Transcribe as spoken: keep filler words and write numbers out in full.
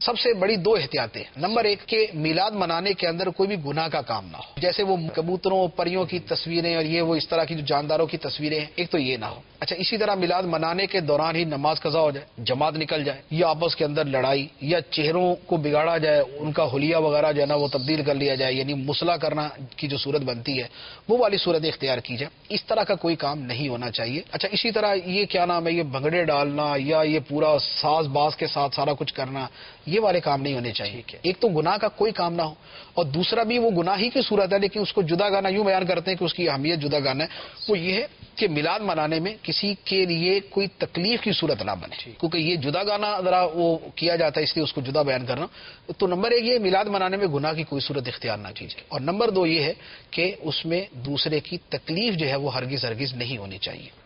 सबसे बड़ी दो एहतियातें। नंबर एक के मिलाद मनाने के अंदर कोई भी गुनाह का काम ना हो, जैसे वो कबूतरों परियों की तस्वीरें और ये वो इस तरह की जो जानदारों की तस्वीरें हैं, एक तो ये ना हो। अच्छा, इसी तरह मिलाद मनाने के दौरान ही नमाज कज़ा हो जाए, जमात निकल जाए, या आपस के अंदर लड़ाई या चेहरों को बिगाड़ा जाए, उनका हुलिया वगैरह जो है ना वो तब्दील कर लिया जाए, यानी मुसला करना की जो सूरत बनती है वो वाली सूरत इख्तियार की जाए। इस तरह का कोई काम नहीं होना चाहिए। अच्छा, इसी तरह ये क्या नाम है, ये भंगड़े डालना या ये पूरा साज बाज के साथ सारा कुछ करना, ये वाले काम नहीं होने चाहिए। एक तो गुनाह का कोई काम ना हो, और दूसरा भी वो गुनाह ही की सूरत है लेकिन उसको जुदा गाना, यूं बयान करते हैं कि उसकी अहमियत जुदा गाना है, वो ये है कि मिलाद मनाने में किसी के लिए कोई तकलीफ की सूरत ना बने, क्योंकि ये जुदा गाना जरा वो किया जाता है, इसलिए उसको जुदा बयान करना। तो नंबर एक ये, मिलाद मनाने में गुनाह की कोई सूरत इख्तियार ना कीजिए, और नंबर दो ये है कि उसमें दूसरे की तकलीफ जो है वो हरगिज हरगिज नहीं होनी चाहिए।